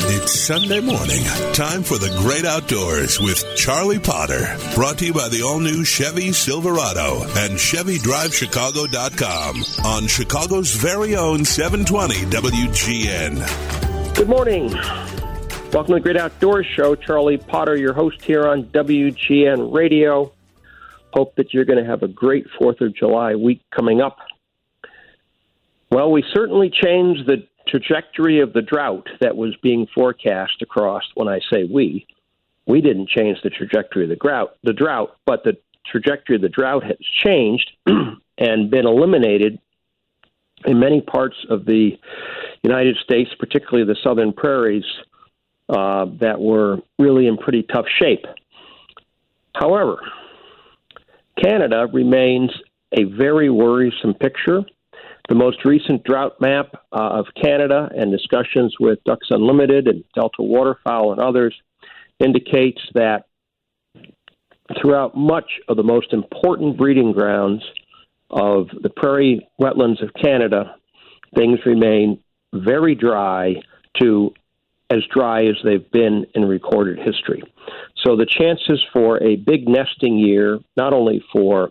It's Sunday morning. Time for the great outdoors with Charlie Potter. Brought to you by the all-new Chevy Silverado and ChevyDriveChicago.com on Chicago's very own 720 WGN. Good morning. Welcome to the Great Outdoors Show. Charlie Potter, your host here on WGN Radio. Hope that you're going to have a great 4th of July week coming up. Well, we certainly changed the trajectory of the drought that was being forecast across. When I say we didn't change the trajectory of the drought, but the trajectory of the drought has changed and been eliminated in many parts of the United States, particularly the southern prairies, that were really in pretty tough shape. However, Canada remains a very worrisome picture. The most recent drought map of Canada and discussions with Ducks Unlimited and Delta Waterfowl and others indicates that throughout much of the most important breeding grounds of the prairie wetlands of Canada, things remain very dry to as dry as they've been in recorded history. So the chances for a big nesting year, not only for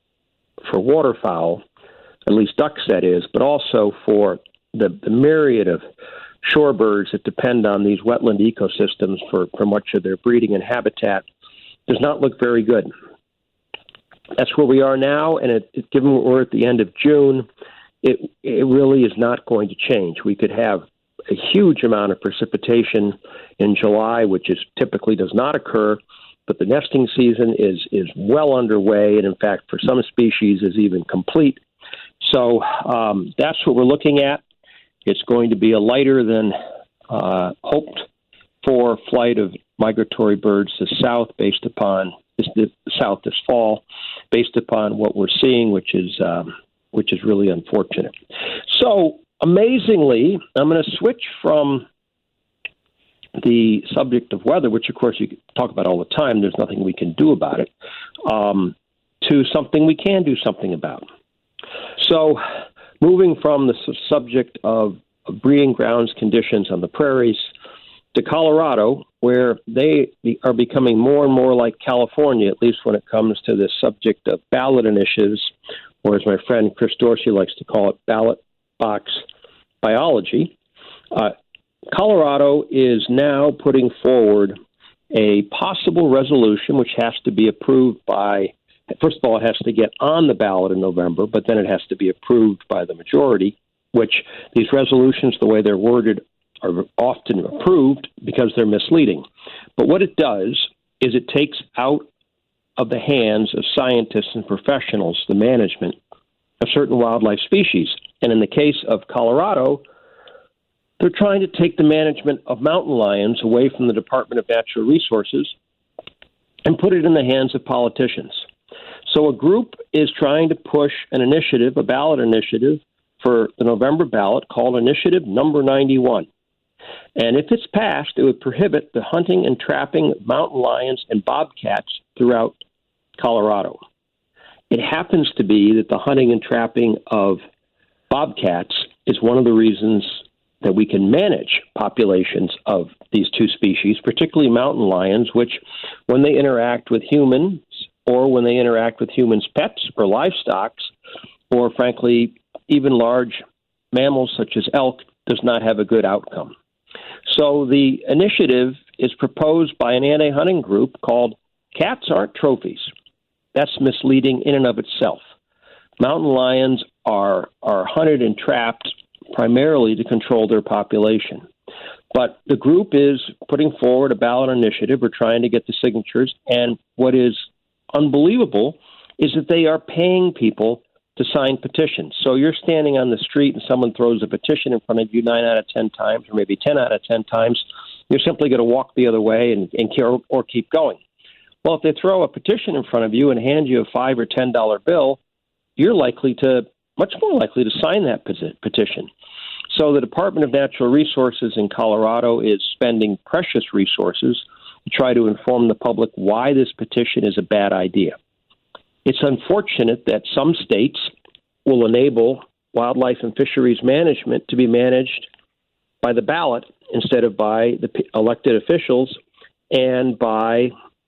waterfowl, at least ducks that is, but also for the myriad of shorebirds that depend on these wetland ecosystems for much of their breeding and habitat, does not look very good. That's where we are now, and given we're at the end of June, it really is not going to change. We could have a huge amount of precipitation in July, which typically does not occur, but the nesting season is well underway, and in fact, for some species, is even complete. So that's what we're looking at. It's going to be a lighter than hoped for flight of migratory birds to south based upon south this fall, based upon what we're seeing, which is really unfortunate. So amazingly, I'm going to switch from the subject of weather, which of course you talk about all the time. There's nothing we can do about it, to something we can do something about. So moving from the subject of breeding grounds conditions on the prairies to Colorado, where they are becoming more and more like California, at least when it comes to this subject of ballot initiatives, or as my friend Chris Dorsey likes to call it, ballot box biology. Colorado is now putting forward a possible resolution which has to be approved by, first of all, it has to get on the ballot in November, but then it has to be approved by the majority, which these resolutions, the way they're worded, are often approved because they're misleading. But what it does is it takes out of the hands of scientists and professionals the management of certain wildlife species. And in the case of Colorado, they're trying to take the management of mountain lions away from the Department of Natural Resources and put it in the hands of politicians. So a group is trying to push an initiative, a ballot initiative, for the November ballot called Initiative Number 91. And if it's passed, it would prohibit the hunting and trapping of mountain lions and bobcats throughout Colorado. It happens to be that the hunting and trapping of bobcats is one of the reasons that we can manage populations of these two species, particularly mountain lions, which when they interact with humans or when they interact with humans' pets or livestock, or frankly, even large mammals such as elk, does not have a good outcome. So the initiative is proposed by an anti-hunting group called Cats Aren't Trophies. That's misleading in and of itself. Mountain lions are hunted and trapped primarily to control their population. But the group is putting forward a ballot initiative. We're trying to get the signatures. And what is unbelievable is that they are paying people to sign petitions. So you're standing on the street and someone throws a petition in front of you 9 out of 10 times, or maybe 10 out of 10 times. You're simply going to walk the other way and keep going. Well, if they throw a petition in front of you and hand you a $5 or $10 bill, you're much more likely to sign that petition. So the Department of Natural Resources in Colorado is spending precious resources to try to inform the public why this petition is a bad idea. It's unfortunate that some states will enable wildlife and fisheries management to be managed by the ballot instead of by the elected officials and by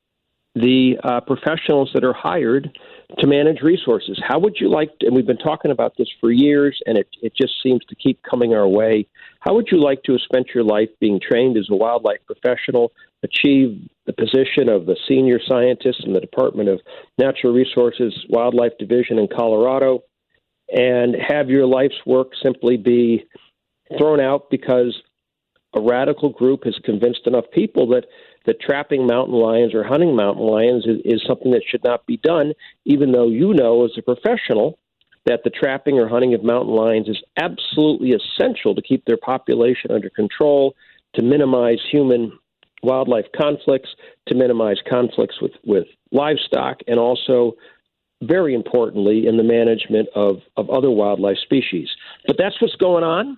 the professionals that are hired to manage resources. How would you like to, and we've been talking about this for years, and it just seems to keep coming our way, how would you like to have spent your life being trained as a wildlife professional, achieve the position of the senior scientist in the Department of Natural Resources Wildlife Division in Colorado, and have your life's work simply be thrown out because a radical group has convinced enough people that trapping mountain lions or hunting mountain lions is something that should not be done, even though you know as a professional that the trapping or hunting of mountain lions is absolutely essential to keep their population under control, to minimize human-wildlife conflicts, to minimize conflicts with livestock, and also, very importantly, in the management of other wildlife species. But that's what's going on.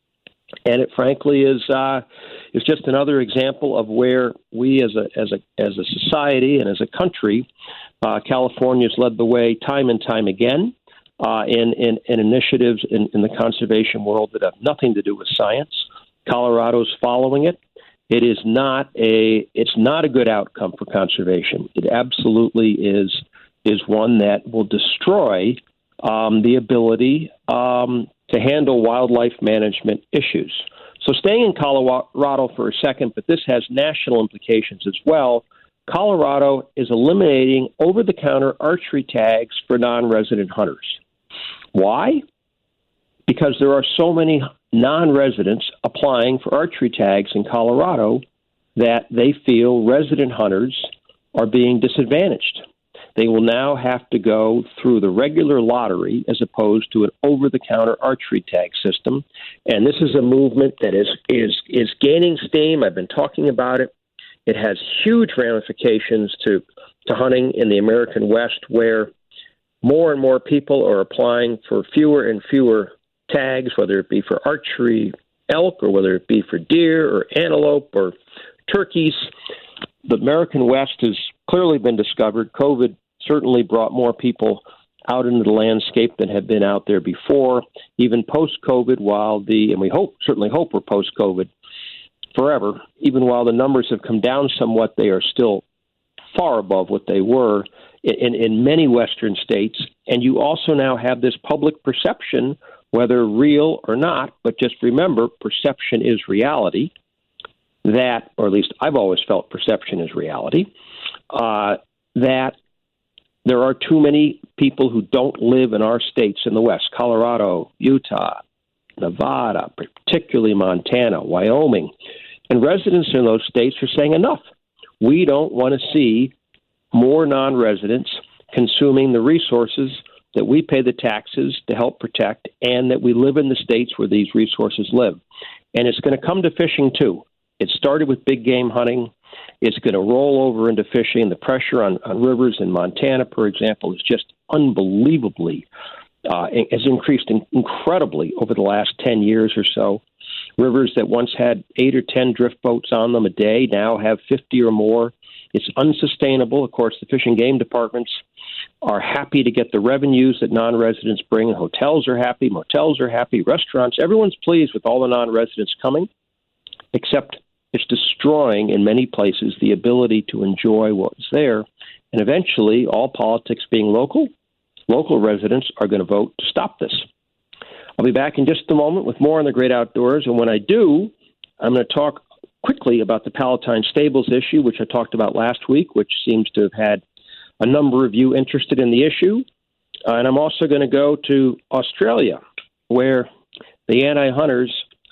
And it frankly is just another example of where we as a society and as a country, California's led the way time and time again in initiatives in the conservation world that have nothing to do with science. Colorado's following it. It's not a good outcome for conservation. It absolutely is one that will destroy the ability to handle wildlife management issues. So staying in Colorado for a second, but this has national implications as well. Colorado is eliminating over-the-counter archery tags for non-resident hunters. Why? Because there are so many non-residents applying for archery tags in Colorado that they feel resident hunters are being disadvantaged. They will now have to go through the regular lottery as opposed to an over-the-counter archery tag system. And this is a movement that is gaining steam. I've been talking about it. It has huge ramifications to hunting in the American West, where more and more people are applying for fewer and fewer tags, whether it be for archery elk or whether it be for deer or antelope or turkeys. The American West has clearly been discovered. COVID certainly brought more people out into the landscape than had been out there before, even post-COVID, and we certainly hope we're post-COVID forever. Even while the numbers have come down somewhat, they are still far above what they were in many Western states. And you also now have this public perception, whether real or not, but just remember, perception is reality, that, or at least I've always felt perception is reality, that there are too many people who don't live in our states in the West, Colorado, Utah, Nevada, particularly Montana, Wyoming. And residents in those states are saying enough. We don't want to see more non-residents consuming the resources that we pay the taxes to help protect and that we live in the states where these resources live. And it's going to come to fishing, too. It started with big game hunting. It's going to roll over into fishing. The pressure on rivers in Montana, for example, is just unbelievably, has increased incredibly over the last 10 years or so. Rivers that once had 8 or 10 drift boats on them a day now have 50 or more. It's unsustainable. Of course, the Fish and Game departments are happy to get the revenues that non-residents bring. Hotels are happy. Motels are happy. Restaurants. Everyone's pleased with all the non-residents coming, except it's destroying, in many places, the ability to enjoy what's there. And eventually, all politics being local residents are going to vote to stop this. I'll be back in just a moment with more on the great outdoors. And when I do, I'm going to talk quickly about the Palatine Stables issue, which I talked about last week, which seems to have had a number of you interested in the issue. And I'm also going to go to Australia, where the anti-hunters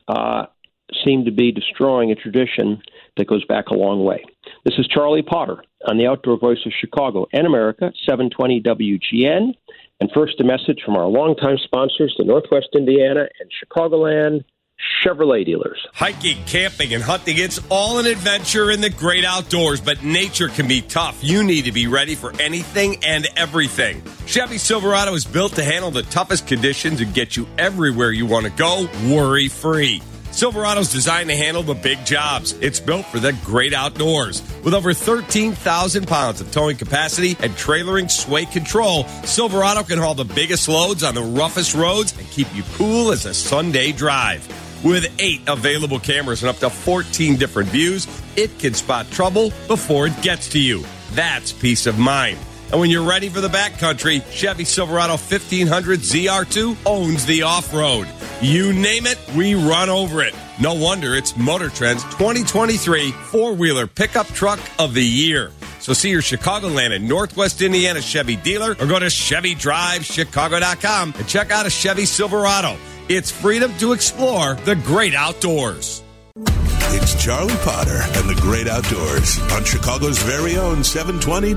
seem to be destroying a tradition that goes back a long way. This is Charlie Potter on the Outdoor Voice of Chicago and America, 720 WGN. And first, a message from our longtime sponsors, the Northwest Indiana and Chicagoland Chevrolet dealers. Hiking, camping, and hunting, it's all an adventure in the great outdoors, but nature can be tough. You need to be ready for anything and everything. Chevy Silverado is built to handle the toughest conditions and get you everywhere you want to go, worry-free. Silverado's designed to handle the big jobs. It's built for the great outdoors. With over 13,000 pounds of towing capacity and trailering sway control, Silverado can haul the biggest loads on the roughest roads and keep you cool as a Sunday drive. With 8 available cameras and up to 14 different views, it can spot trouble before it gets to you. That's peace of mind. And when you're ready for the backcountry, Chevy Silverado 1500 ZR2 owns the off-road. You name it, we run over it. No wonder it's Motor Trend's 2023 four-wheeler pickup truck of the year. So see your Chicagoland and Northwest Indiana Chevy dealer or go to ChevyDriveChicago.com and check out a Chevy Silverado. It's freedom to explore the great outdoors. It's Charlie Potter and the Great Outdoors on Chicago's very own 720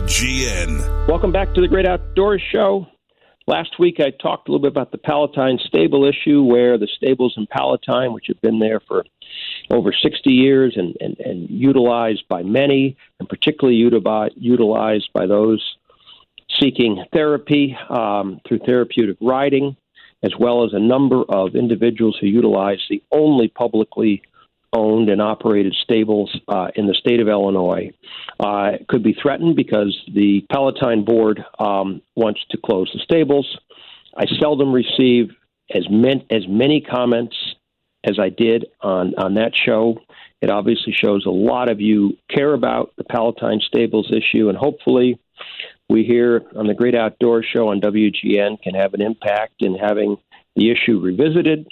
WGN. Welcome back to the Great Outdoors Show. Last week I talked a little bit about the Palatine stable issue, where the stables in Palatine, which have been there for over 60 years and utilized by many, and particularly utilized by those seeking therapy through therapeutic riding, as well as a number of individuals who utilize the only publicly owned and operated stables in the state of Illinois, could be threatened because the Palatine board wants to close the stables. I seldom receive as many comments as I did on that show. It obviously shows a lot of you care about the Palatine stables issue, and hopefully we here on the Great Outdoors Show on WGN can have an impact in having the issue revisited.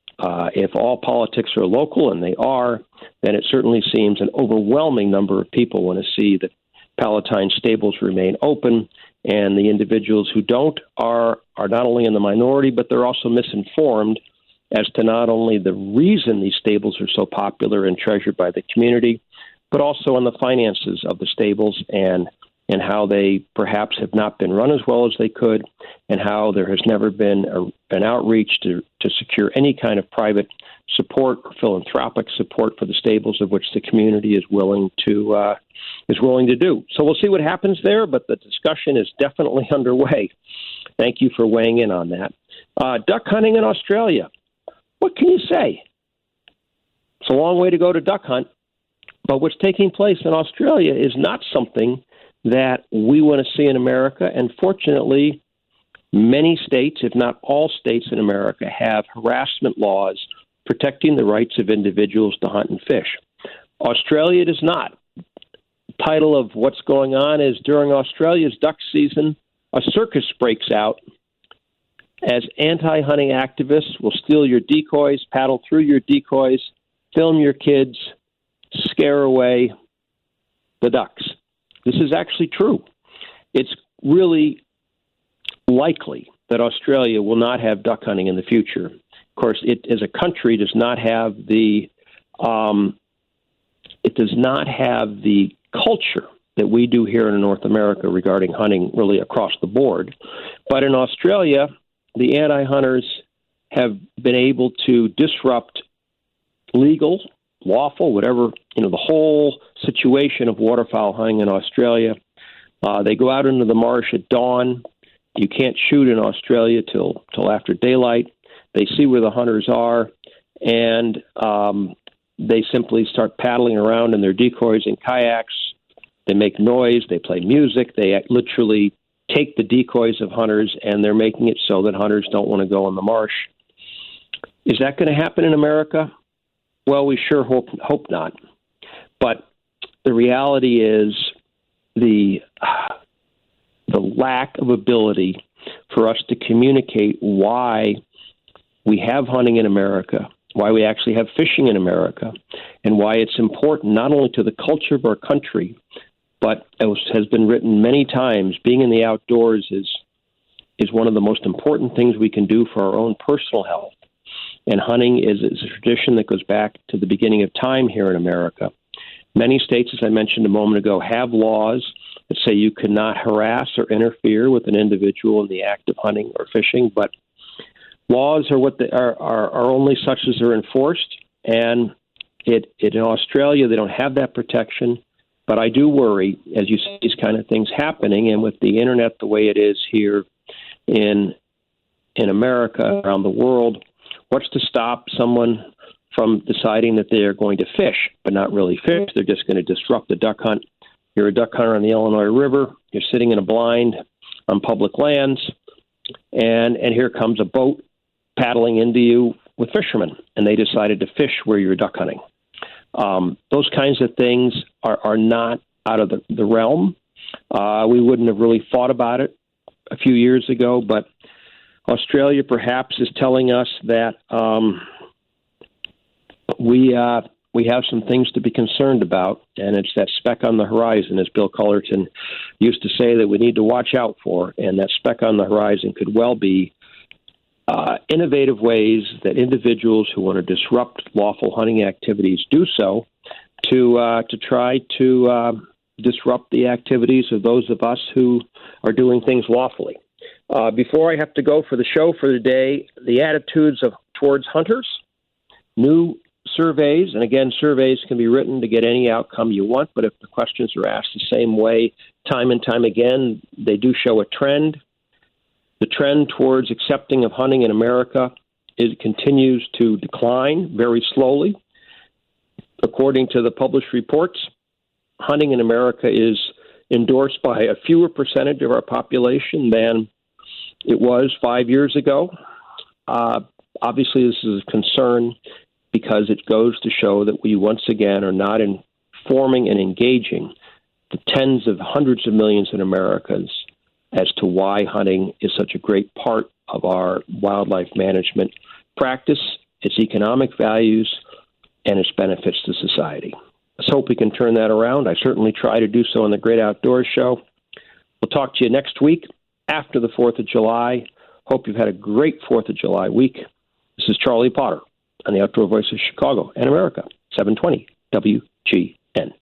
If all politics are local, and they are, then it certainly seems an overwhelming number of people want to see that Palatine stables remain open, and the individuals who don't are not only in the minority, but they're also misinformed as to not only the reason these stables are so popular and treasured by the community, but also on the finances of the stables and how they perhaps have not been run as well as they could, and how there has never been an outreach to secure any kind of private support or philanthropic support for the stables, of which the community is willing to do. So we'll see what happens there, but the discussion is definitely underway. Thank you for weighing in on that. Duck hunting in Australia. What can you say? It's a long way to go to duck hunt, but what's taking place in Australia is not something that we want to see in America. And fortunately, many states, if not all states in America, have harassment laws protecting the rights of individuals to hunt and fish. Australia does not. The title of what's going on is, during Australia's duck season, a circus breaks out as anti-hunting activists will steal your decoys, paddle through your decoys, film your kids, scare away the ducks. This is actually true. It's really likely that Australia will not have duck hunting in the future. Of course, it as a country does not have the culture that we do here in North America regarding hunting really across the board. But in Australia, the anti-hunters have been able to disrupt legal, lawful, whatever, the whole situation of waterfowl hunting in Australia. They go out into the marsh at dawn. You can't shoot in Australia till after daylight. They see where the hunters are, and they simply start paddling around in their decoys and kayaks. They make noise. They play music. They literally take the decoys of hunters, and they're making it so that hunters don't want to go in the marsh. Is that going to happen in America? Well, we sure hope not. But the reality is the lack of ability for us to communicate why we have hunting in America, why we actually have fishing in America, and why it's important not only to the culture of our country, but as has been written many times, being in the outdoors is one of the most important things we can do for our own personal health. And hunting is a tradition that goes back to the beginning of time here in America. Many states, as I mentioned a moment ago, have laws that say you cannot harass or interfere with an individual in the act of hunting or fishing, but laws are what are only such as they're enforced. And in Australia, they don't have that protection. But I do worry, as you see these kind of things happening, and with the internet the way it is here in America, around the world, what's to stop someone from deciding that they're going to fish, but not really fish? They're just going to disrupt the duck hunt. You're a duck hunter on the Illinois River. You're sitting in a blind on public lands, and here comes a boat paddling into you with fishermen, and they decided to fish where you're duck hunting. Those kinds of things are not out of the realm. We wouldn't have really thought about it a few years ago, but Australia perhaps is telling us that we have some things to be concerned about, and it's that speck on the horizon, as Bill Cullerton used to say, that we need to watch out for, and that speck on the horizon could well be innovative ways that individuals who want to disrupt lawful hunting activities do so to try to disrupt the activities of those of us who are doing things lawfully. Before I have to go for the show for the day, the attitudes towards hunters, new surveys, and again, surveys can be written to get any outcome you want, but if the questions are asked the same way time and time again, they do show a trend. The trend towards accepting of hunting in America continues to decline very slowly. According to the published reports, hunting in America is endorsed by a fewer percentage of our population than it was 5 years ago. Obviously, this is a concern because it goes to show that we once again are not informing and engaging the tens of hundreds of millions of Americans as to why hunting is such a great part of our wildlife management practice, its economic values, and its benefits to society. Let's hope we can turn that around. I certainly try to do so on the Great Outdoors Show. We'll talk to you next week after the 4th of July. Hope you've had a great 4th of July week. This is Charlie Potter on the Outdoor Voice of Chicago and America, 720 WGN.